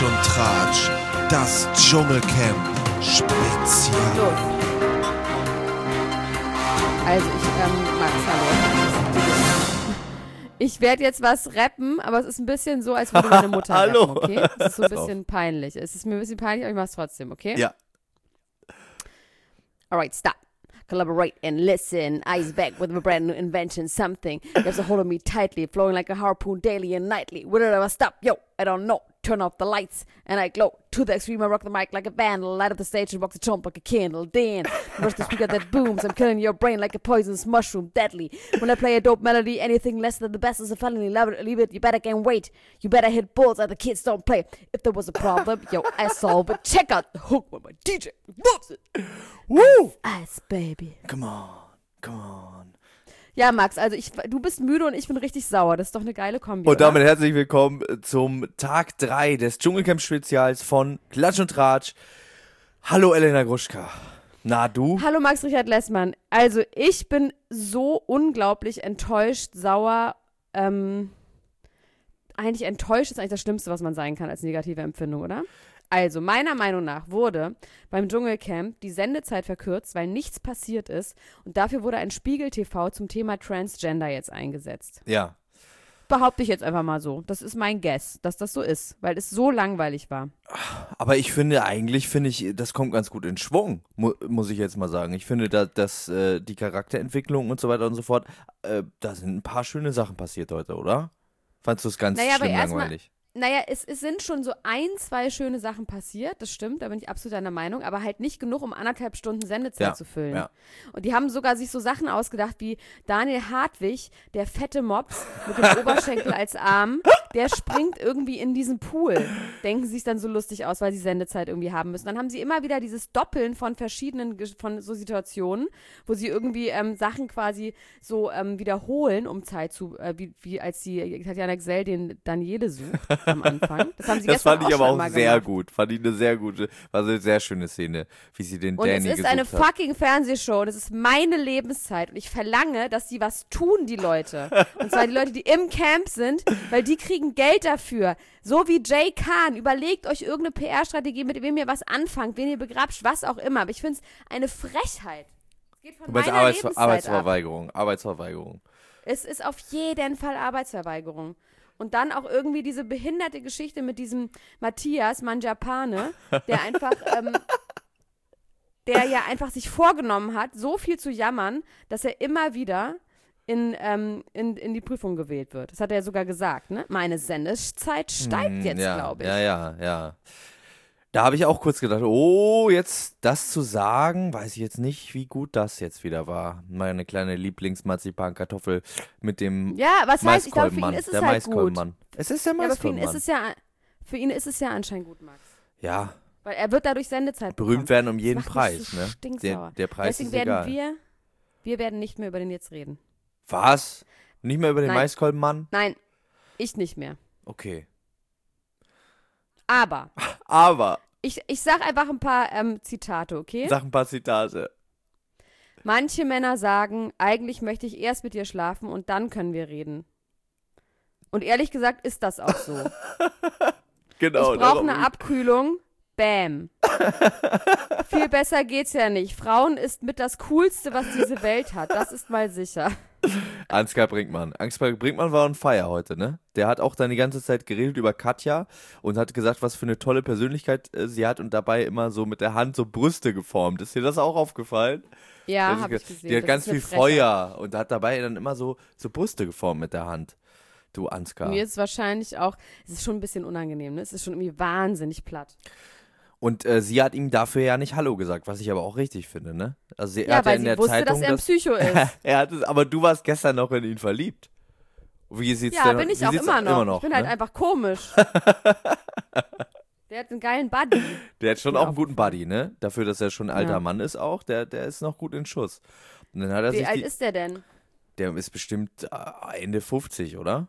Klatsch und Tratsch, das Dschungelcamp Spezial. Los. Also Max, hallo. Ich werde jetzt was rappen, aber es ist ein bisschen so, als würde meine Mutter Hallo. rappen, okay? Es ist so ein bisschen peinlich. Es ist mir ein bisschen peinlich, aber ich mach's trotzdem, okay? Ja. Alright, stop. Collaborate and listen. Eyes back with a brand new invention. Something grabs a hold of me tightly, flowing like a harpoon daily and nightly. Will it ever stop? Yo, I don't know. Turn off the lights and I glow to the extreme. I rock the mic like a vandal. Light up the stage and walk the chump like a candle. Then rush the speaker that booms. I'm killing your brain like a poisonous mushroom. Deadly. When I play a dope melody, anything less than the best is a felony. Leave it. You better gain weight. You better hit bulls like the kids don't play. If there was a problem, yo, I solve it. Check out the hook when my DJ moves it. Woo! Ice, baby. Come on. Ja, Max, also du bist müde und ich bin richtig sauer. Das ist doch eine geile Kombi. Und damit oder? herzlich willkommen zum Tag 3 des Dschungelcamp-Spezials von Klatsch und Tratsch. Hallo Elena Gruschka. Na, du? Hallo Max Richard Lessmann. Also ich bin so unglaublich enttäuscht, sauer. Eigentlich enttäuscht ist eigentlich das Schlimmste, was man sein kann als negative Empfindung, oder? Also, meiner Meinung nach wurde beim Dschungelcamp die Sendezeit verkürzt, weil nichts passiert ist. Und dafür wurde ein Spiegel-TV zum Thema Transgender jetzt eingesetzt. Ja. Behaupte ich jetzt einfach mal so. Das ist mein Guess, dass das so ist, weil es so langweilig war. Aber ich finde, das kommt ganz gut in Schwung, muss ich jetzt mal sagen. Ich finde, dass die Charakterentwicklung und so weiter und so fort, da sind ein paar schöne Sachen passiert heute, oder? Fandst du es ganz schlimm langweilig? Naja, es sind schon so 2 schöne Sachen passiert, das stimmt, da bin ich absolut deiner Meinung, aber halt nicht genug, um 1,5 Stunden Sendezeit zu füllen. Ja. Und die haben sogar sich so Sachen ausgedacht wie Daniel Hartwig, der fette Mops mit dem Oberschenkel als Arm, der springt irgendwie in diesen Pool. Denken sie sich dann so lustig aus, weil sie Sendezeit irgendwie haben müssen. Dann haben sie immer wieder dieses Doppeln von verschiedenen von so Situationen, wo sie irgendwie Sachen quasi so wiederholen, um Zeit zu, wie als die Tatjana Gsell den Daniele sucht am Anfang. Das haben sie Das gestern fand ich aber schon auch mal sehr gemacht. gut. Fand ich eine sehr gute, war eine sehr schöne Szene, wie sie den Und Danny es ist gesucht eine hat. fucking Fernsehshow und es ist meine Lebenszeit und ich verlange, dass die was tun, die Leute. Und zwar die Leute, die im Camp sind, weil die kriegen Geld dafür. So wie Jay Khan. Überlegt euch irgendeine PR-Strategie, mit wem ihr was anfangt, wen ihr begrabt, was auch immer. Aber ich finde es eine Frechheit. Es geht von Du meinst meiner Lebenszeit ab. Arbeitsverweigerung. Es ist auf jeden Fall Arbeitsverweigerung. Und dann auch irgendwie diese behinderte Geschichte mit diesem Matthias Manjapane, der einfach, der ja einfach sich vorgenommen hat, so viel zu jammern, dass er immer wieder in die Prüfung gewählt wird. Das hat er ja sogar gesagt, ne? Meine Sendezeit steigt jetzt, glaube ich. Ja. Da habe ich auch kurz gedacht, jetzt das zu sagen, weiß ich jetzt nicht, wie gut das jetzt wieder war. Meine kleine Lieblingsmarzipankartoffel mit dem Ja, was heißt, ich glaube, für ihn Maiskolbenmann. ist es Der halt gut. Maiskolbenmann. Es ist der Ja, aber für ihn Maiskolbenmann. ist es ja anscheinend gut, Max. Ja, Weil er wird dadurch Sendezeit berühmt bekommen. werden um Das jeden macht mich Preis, so ne? stinksauer. Der Preis Deswegen ist werden egal. wir werden nicht mehr über den jetzt reden. Was? Nicht mehr über den Nein. Maiskolbenmann? Nein, ich nicht mehr. Okay. Aber Aber, ich sag einfach ein paar Zitate, okay? sag ein paar Zitate. Manche Männer sagen, eigentlich möchte ich erst mit dir schlafen und dann können wir reden. Und ehrlich gesagt ist das auch so. Genau. Ich brauche eine Abkühlung. Bam. Viel besser geht's ja nicht. Frauen ist mit das Coolste, was diese Welt hat. Das ist mal sicher. Ansgar Brinkmann. Ansgar Brinkmann war on fire heute, ne? Der hat auch dann die ganze Zeit geredet über Katja und hat gesagt, was für eine tolle Persönlichkeit sie hat und dabei immer so mit der Hand so Brüste geformt. Ist dir das auch aufgefallen? Ja, habe ich gesehen. Die hat Das ganz ist eine viel Frechheit. Feuer und hat dabei dann immer so Brüste geformt mit der Hand. Du Ansgar. Mir ist es wahrscheinlich auch, es ist schon ein bisschen unangenehm, ne? Es ist schon irgendwie wahnsinnig platt. Und sie hat ihm dafür ja nicht Hallo gesagt, was ich aber auch richtig finde, ne? Also er Ja, hat weil in sie der wusste, Zeitung, dass er ein Psycho ist. er hat es, aber du warst gestern noch in ihn verliebt. Wie sieht's Ja, denn bin ich wie auch sieht's immer noch. Ich bin halt ne? einfach komisch. Der hat einen geilen Buddy. Der hat schon Mir auch einen guten aufgefallen. Buddy, ne? Dafür, dass er schon ein alter Ja. Mann ist auch, der ist noch gut in Schuss. Und dann hat er Wie sich alt ist der denn? der ist bestimmt Ende 50, oder?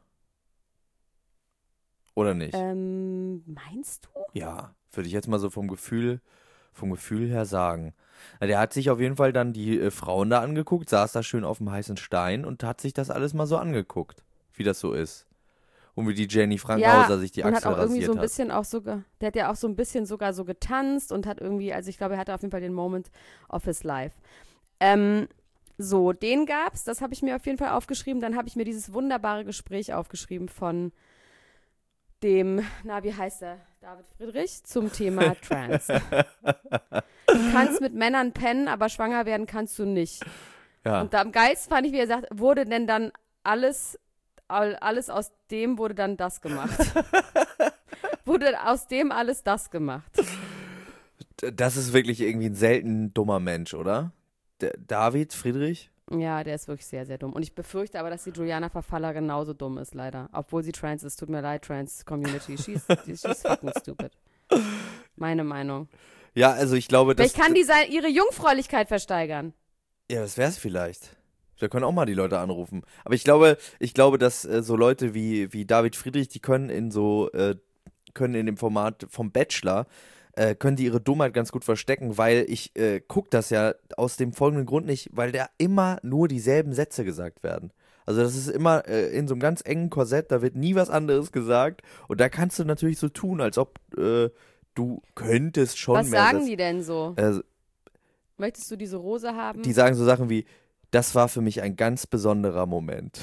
Oder nicht? Meinst du? Ja, würde ich jetzt mal so vom Gefühl her sagen. Na, der hat sich auf jeden Fall dann die Frauen da angeguckt, saß da schön auf dem heißen Stein und hat sich das alles mal so angeguckt, wie das so ist. Und wie die Jenny Frankhauser sich die und Achsel hat auch irgendwie rasiert so ein hat. bisschen auch sogar, der hat ja auch so ein bisschen sogar so getanzt und hat irgendwie, also ich glaube, er hatte auf jeden Fall den Moment of his life. So, den gab's, das habe ich mir auf jeden Fall aufgeschrieben. Dann habe ich mir dieses wunderbare Gespräch aufgeschrieben von dem, wie heißt er? David Friedrich zum Thema Trans. Du kannst mit Männern pennen, aber schwanger werden kannst du nicht. Ja. Und da am geilsten fand ich, wie er sagt, wurde denn dann alles aus dem wurde dann das gemacht. Wurde aus dem alles das gemacht. Das ist wirklich irgendwie ein selten dummer Mensch, oder? David Friedrich? Ja, der ist wirklich sehr, sehr dumm. Und ich befürchte aber, dass die Juliana Verfaller genauso dumm ist, leider. Obwohl sie trans ist. Tut mir leid, Trans-Community. She's fucking stupid. Meine Meinung. Ja, also ich glaube, dass... Vielleicht kann die ihre Jungfräulichkeit versteigern. Ja, das wär's vielleicht. Da können auch mal die Leute anrufen. Aber ich glaube, dass so Leute wie David Friedrich, die können in dem Format vom Bachelor, können die ihre Dummheit ganz gut verstecken, weil ich gucke das ja aus dem folgenden Grund nicht, weil da immer nur dieselben Sätze gesagt werden. Also das ist immer in so einem ganz engen Korsett, da wird nie was anderes gesagt und da kannst du natürlich so tun, als ob du könntest schon Was mehr sagen Sätze. die denn so? Möchtest du diese Rose haben? Die sagen so Sachen wie, das war für mich ein ganz besonderer Moment.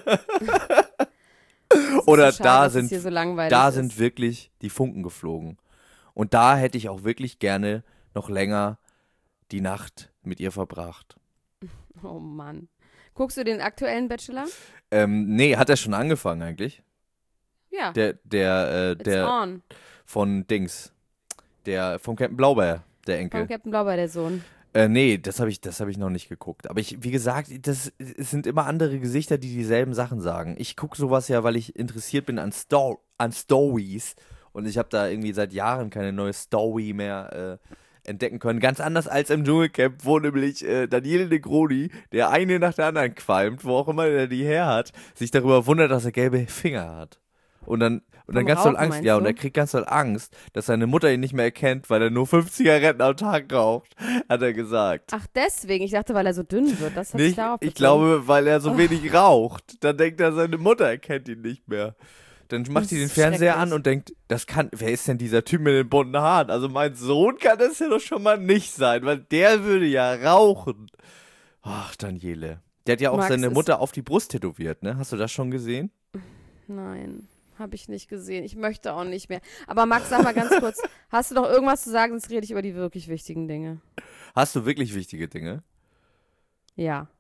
Oder so schade, da dass es hier so langweilig sind ist. wirklich die Funken geflogen. Und da hätte ich auch wirklich gerne noch länger die Nacht mit ihr verbracht. Oh Mann. Guckst du den aktuellen Bachelor? Nee, hat er schon angefangen eigentlich? Ja. Der It's on. von Dings. Der vom Captain Blaubeer, der Enkel. Von Captain Blaubeer, der Sohn. Nee, das hab ich noch nicht geguckt. Aber wie gesagt, es sind immer andere Gesichter, die dieselben Sachen sagen. Ich gucke sowas ja, weil ich interessiert bin an Stories. Und ich habe da irgendwie seit Jahren keine neue Story mehr entdecken können. Ganz anders als im Dschungelcamp, wo nämlich Daniele Negroni, der eine nach der anderen qualmt, wo auch immer der die her hat, sich darüber wundert, dass er gelbe Finger hat. Und dann ganz doll Rauchen, Angst, ja, und er kriegt ganz doll Angst, dass seine Mutter ihn nicht mehr erkennt, weil er nur 5 Zigaretten am Tag raucht, hat er gesagt. Ach, deswegen. Ich dachte, weil er so dünn wird. Das hat sich Nicht, darauf ich bezogen. glaube, weil er so wenig raucht. Dann denkt er, seine Mutter erkennt ihn nicht mehr. Dann macht Das die den ist Fernseher schrecklich. an und denkt, wer ist denn dieser Typ mit den bunten Haaren? Also mein Sohn kann das ja doch schon mal nicht sein, weil der würde ja rauchen. Ach, Daniele. Der hat ja auch Max, seine es- Mutter auf die Brust tätowiert, ne? Hast du das schon gesehen? Nein, habe ich nicht gesehen. Ich möchte auch nicht mehr. Aber Max, sag mal ganz kurz, hast du noch irgendwas zu sagen, sonst rede ich über die wirklich wichtigen Dinge. Hast du wirklich wichtige Dinge? Ja.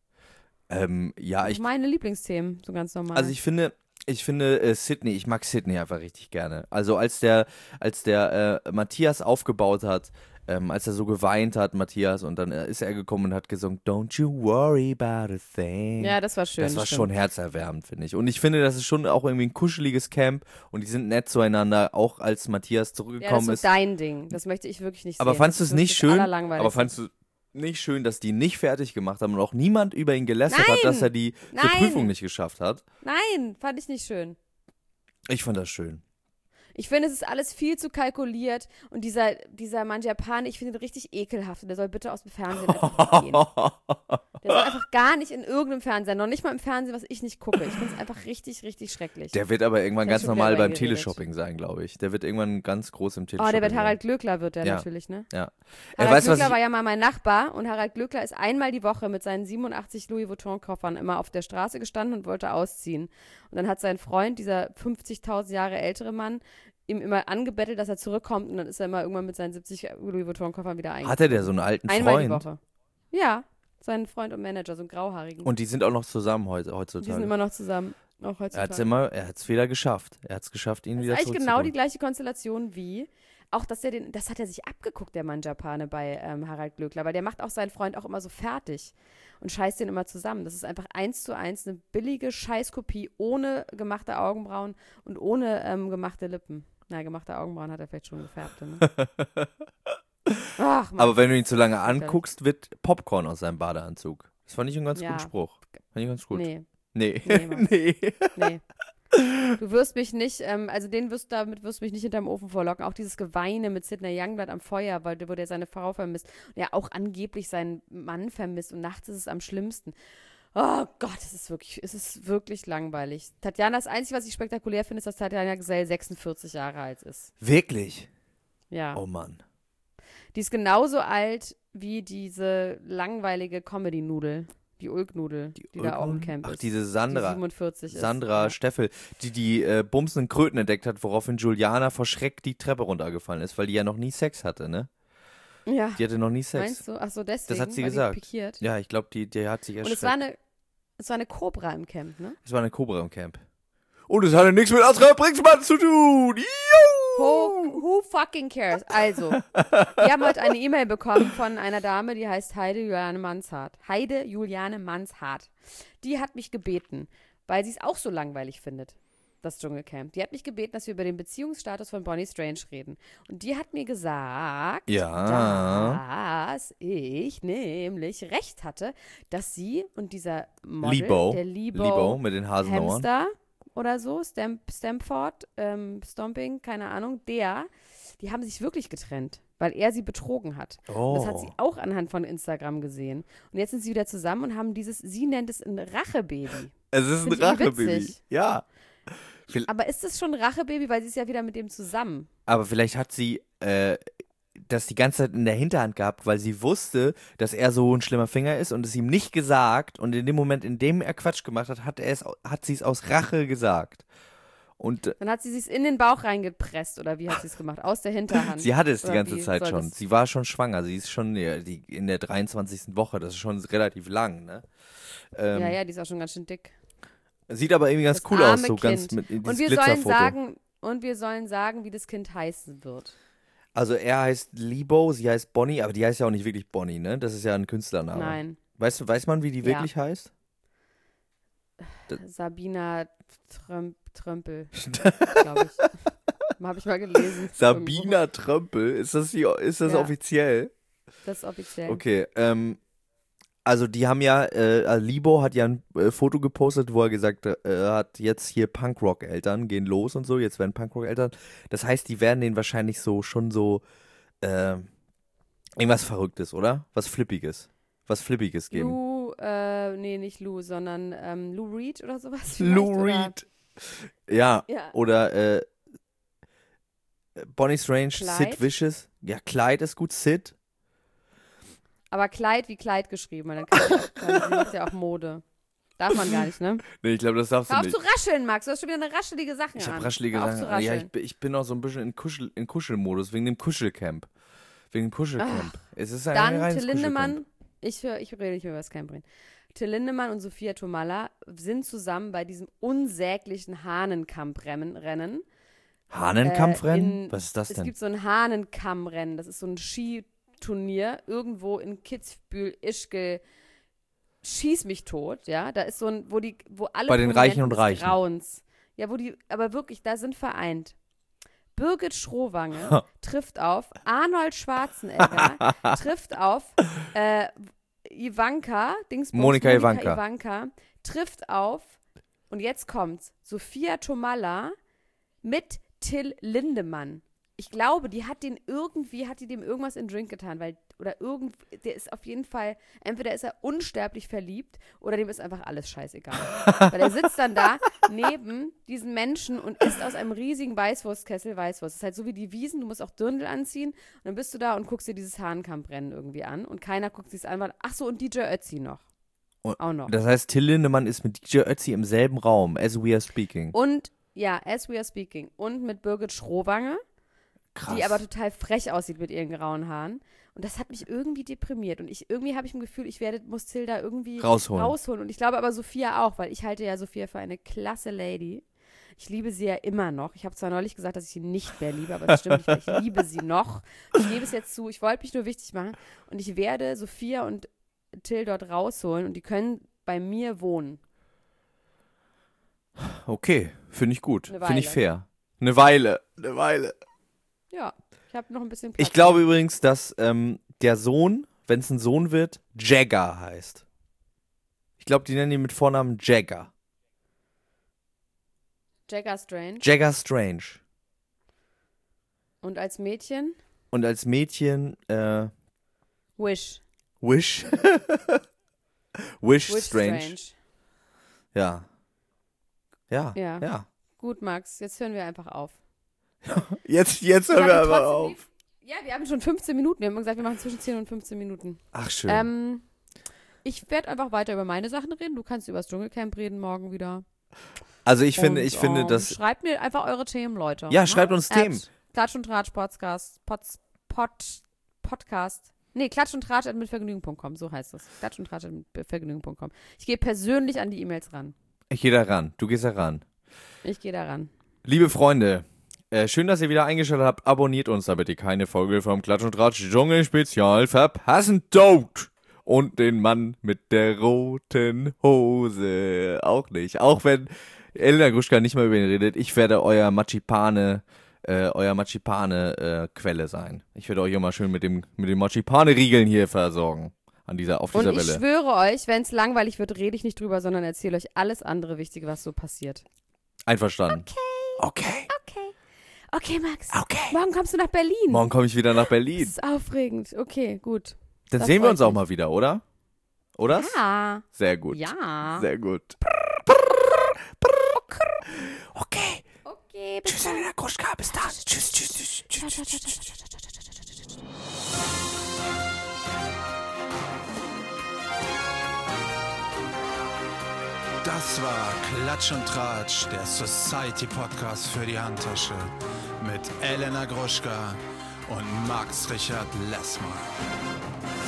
Ja, Meine Lieblingsthemen, so ganz normal. also ich finde Sydney, ich mag Sydney einfach richtig gerne. Also als der Matthias aufgebaut hat, als er so geweint hat, Matthias, und dann ist er gekommen und hat gesungen, Don't you worry about a thing. Ja, das war schön. Das war stimmt. schon herzerwärmend, finde ich. Und ich finde, das ist schon auch irgendwie ein kuscheliges Camp und die sind nett zueinander, auch als Matthias Ja, das zurückgekommen ist so dein Ding. Das möchte ich wirklich nicht Aber sehen. fandst du Das es ist nicht wirklich das schön? Allerlangweiligste. Aber fandst du nicht schön, dass die nicht fertig gemacht haben und auch niemand über ihn gelästert hat, Nein! dass er die Nein! Prüfung nicht geschafft hat? Nein, fand ich nicht schön. Ich fand das schön. Ich finde, es ist alles viel zu kalkuliert und dieser Mangiapane, ich finde ihn richtig ekelhaft und der soll bitte aus dem Fernsehen einfach gehen. Der soll einfach gar nicht in irgendeinem Fernsehen, noch nicht mal im Fernsehen, was ich nicht gucke. Ich finde es einfach richtig, richtig schrecklich. Der wird aber irgendwann Ich hab ganz schon normal wieder beim reingeredet. Teleshopping sein, glaube ich. Der wird irgendwann ganz groß im Teleshopping Oh, der wird sein. Harald Glöckler, wird der Ja. natürlich, ne? Ja. Harald Weißt du, was Glöckler ich, war ja mal mein Nachbar und Harald Glöckler ist einmal die Woche mit seinen 87 Louis Vuitton-Koffern immer auf der Straße gestanden und wollte ausziehen. Und dann hat sein Freund, dieser 50.000 Jahre ältere Mann, ihm immer angebettelt, dass er zurückkommt und dann ist er immer irgendwann mit seinen 70 Louis Vuitton-Koffern wieder eingezogen. hatte der so einen alten Einmal die Freund? Woche. Ja, sein Freund und Manager, so einen grauhaarigen. Und die sind auch noch zusammen die sind heutzutage. immer noch zusammen, auch Er heutzutage. hat es wieder geschafft. Er hat es geschafft, ihn Das wieder ist eigentlich genau die zurückzuholen. gleiche Konstellation wie, auch dass das hat er sich abgeguckt, der Mangiapane bei Harald Glöckler, weil der macht auch seinen Freund auch immer so fertig und scheißt den immer zusammen. Das ist einfach 1:1 eine billige Scheißkopie ohne gemachte Augenbrauen und ohne gemachte Lippen. Na, gemachte Augenbrauen hat er vielleicht schon gefärbt. Ne? Ach, Mann. Aber wenn du ihn zu lange Lächerlich. anguckst, wird Popcorn aus seinem Badeanzug. Das fand ich einen ganz Ja. guten Spruch. Fand ich ganz gut. Nee, Nee. Nee, Mann. Nee. nee. Du wirst mich nicht, also damit wirst du mich nicht hinterm Ofen vorlocken. Auch dieses Geweine mit Sidney Youngblood am Feuer, wo der seine Frau vermisst und ja auch angeblich seinen Mann vermisst und nachts ist es am schlimmsten. Oh Gott, es ist wirklich langweilig. Tatjana, das Einzige, was ich spektakulär finde, ist, dass Tatjana Gesell 46 Jahre alt ist. Wirklich? Ja. Oh Mann. Die ist genauso alt wie diese langweilige Comedy-Nudel, die Ulk-Nudel, die da auch im Camp ist. Ach, diese Sandra. Die 47 ist. Sandra Ja. Steffel, die bumsenden Kröten entdeckt hat, woraufhin Juliana vor Schreck die Treppe runtergefallen ist, weil die ja noch nie Sex hatte, ne? Ja. Die hatte noch nie Sex. Meinst du? Ach so, deswegen. Das hat sie war gesagt. Die pikiert. Ja, ich glaube, die hat sich Und erschreckt. es war eine Cobra im Camp, ne? Es war eine Cobra im Camp. Und es hatte nichts mit Asra Brixmann zu tun. Who fucking cares? Also, wir haben heute eine E-Mail bekommen von einer Dame, die heißt Heide Juliane Manshardt. Heide Juliane Manshardt. Die hat mich gebeten, weil sie es auch so langweilig findet, das Dschungelcamp. Die hat mich gebeten, dass wir über den Beziehungsstatus von Bonnie Strange reden. Und die hat mir gesagt, dass ich nämlich recht hatte, dass sie und dieser Model, der Libo mit den Hasenohren. Hamster oder so, Stamford, Stomping, keine Ahnung, die haben sich wirklich getrennt, weil er sie betrogen hat. Oh. Und das hat sie auch anhand von Instagram gesehen. Und jetzt sind sie wieder zusammen und haben sie nennt es ein Rachebaby. Es ist ein Find ich Rachebaby. witzig. Ja. Aber ist das schon ein Rachebaby, weil sie ist ja wieder mit dem zusammen? Aber vielleicht hat sie das die ganze Zeit in der Hinterhand gehabt, weil sie wusste, dass er so ein schlimmer Finger ist und es ihm nicht gesagt. Und in dem Moment, in dem er Quatsch gemacht hat, hat sie es aus Rache gesagt. Und Dann hat sie sich in den Bauch reingepresst, oder wie hat sie es gemacht? Aus der Hinterhand. sie hatte es die Oder ganze wie Zeit soll schon. das- Sie war schon schwanger. Sie ist schon in der 23. Woche. Das ist schon relativ lang, ne? Ja, die ist auch schon ganz schön dick. Sieht aber irgendwie ganz Das cool aus, arme so ganz Kind. mit dieses Und wir Glitzerfoto. sollen sagen, wie das Kind heißen wird. Also er heißt Libo, sie heißt Bonnie, aber die heißt ja auch nicht wirklich Bonnie, ne? Das ist ja ein Künstlername. Nein. Weiß man, wie die Ja. wirklich heißt? Sabina Trömpel, glaube ich. Habe ich mal gelesen. Sabina Trömpel, ist das Ja. offiziell? Irgendwo. Das ist offiziell. Okay, also die haben ja, Libo hat ja ein Foto gepostet, wo er gesagt hat, jetzt hier Punkrock-Eltern gehen los und so, jetzt werden Punkrock-Eltern. Das heißt, die werden denen wahrscheinlich schon so irgendwas Verrücktes, oder? Was Flippiges geben. Nee, nicht Lou, sondern Lou Reed oder sowas. Lou vielleicht, oder- Reed. Ja, Ja. oder Bonnie Strange, Clyde? Sid Vicious. Ja, Clyde ist gut, Sid. Aber Kleid wie Kleid geschrieben, weil dann macht ja auch Mode. Darf man gar nicht, ne? Nee, ich glaube, das darfst du Hör auf nicht. zu rascheln, Max. Du hast schon wieder eine raschelige Sache Ich an. habe raschelige Hör auf zu Sachen. Ja, rascheln. ich bin auch so ein bisschen in Kuschelmodus, wegen dem Kuschelcamp. Wegen dem Kuschelcamp. Es ist ein Dann reines Till Lindemann, Kuschelcamp. ich rede nicht über das Camp reden. Till Lindemann und Sophia Tomalla sind zusammen bei diesem unsäglichen Hahnenkampfrennen. Hahnenkampfrennen? Was ist das Es denn? gibt so ein Hahnenkammrennen. Das ist so ein Skiturnier irgendwo in Kitzbühel, Ischgl. Schieß mich tot, ja. Da ist so ein, wo alle Bei den Reichen und Prominenten des Reichen. Grauens, ja, aber wirklich, da sind vereint. Birgit Schrowange trifft auf Arnold Schwarzenegger, trifft auf Ivanka, Monika Ivanka. Ivanka, trifft auf, und jetzt kommt's, Sophia Tomalla mit Till Lindemann. Ich glaube, die hat dem irgendwas in den Drink getan, der ist auf jeden Fall, entweder ist er unsterblich verliebt oder dem ist einfach alles scheißegal. Weil er sitzt dann da neben diesen Menschen und isst aus einem riesigen Weißwurstkessel Weißwurst. Das ist halt so wie die Wiesen, du musst auch Dirndl anziehen und dann bist du da und guckst dir dieses Hahnenkampfrennen irgendwie an und keiner guckt sich's an, weil, ach so, und DJ Ötzi noch. Auch noch. Das heißt, Till Lindemann ist mit DJ Ötzi im selben Raum, as we are speaking. Und, ja, as we are speaking. Und mit Birgit Schrowange, Krass. die aber total frech aussieht mit ihren grauen Haaren. Und das hat mich irgendwie deprimiert. Und irgendwie habe ich ein Gefühl, muss Till da irgendwie rausholen. Und ich glaube aber Sophia auch, weil ich halte ja Sophia für eine klasse Lady. Ich liebe sie ja immer noch. Ich habe zwar neulich gesagt, dass ich sie nicht mehr liebe, aber das stimmt nicht, weil ich liebe sie noch. Ich gebe es jetzt zu. Ich wollte mich nur wichtig machen. Und ich werde Sophia und Till dort rausholen und die können bei mir wohnen. Okay, finde ich gut. Eine Finde ich Weile. fair. Eine Weile. Ja, ich habe noch ein bisschen Platz. Ich glaube übrigens, dass der Sohn, wenn es ein Sohn wird, Jagger heißt. Ich glaube, die nennen ihn mit Vornamen Jagger. Jagger Strange. Jagger Strange. Und als Mädchen Und als Mädchen Wish. Wish. Wish Wish Strange. Ja. Ja. Ja. Ja. Gut, Max, jetzt hören wir einfach auf. Jetzt hören wir aber auf. Ja, wir haben schon 15 Minuten. Wir haben gesagt, wir machen zwischen 10 und 15 Minuten. Ach, schön. Ich werde einfach weiter über meine Sachen reden. Du kannst über das Dschungelcamp reden morgen wieder. Also ich finde, dass... Schreibt mir einfach eure Themen, Leute. Ja, schreibt uns Themen. Klatsch und Tratsch Podcast. Podcast. Nee, Klatsch und Tratsch @mitvergnügen.com, so heißt es. Klatsch und Tratsch @mitvergnügen.com. Ich gehe persönlich an die E-Mails ran. Ich gehe da ran. Du gehst da ran. Ich gehe da ran. Liebe Freunde, schön, dass ihr wieder eingeschaltet habt. Abonniert uns, damit ihr keine Folge vom Klatsch und Tratsch Dschungel-Spezial verpassen dürft. Und den Mann mit der roten Hose auch nicht. Auch wenn Elena Gruschka nicht mehr über ihn redet, ich werde euer Marzipan-Quelle sein. Ich werde euch immer schön mit dem Marzipan-Riegeln hier versorgen. Auf dieser Und Welle. ich schwöre euch, wenn es langweilig wird, rede ich nicht drüber, sondern erzähle euch alles andere Wichtige, was so passiert. Einverstanden. Okay, Max. Okay. Morgen kommst du nach Berlin. Morgen komme ich wieder nach Das Berlin. ist aufregend. Okay, gut. Dann das sehen wir freut uns auch mich. mal wieder, oder? Oder? Ja. Sehr gut. Ja. Sehr gut. Okay. Okay, bis Tschüss, dann. Elena Gruschka. Bis dann. Tschüss. Das war Klatsch und Tratsch, der Society-Podcast für die Handtasche mit Elena Gruschka und Max Richard Lessmann.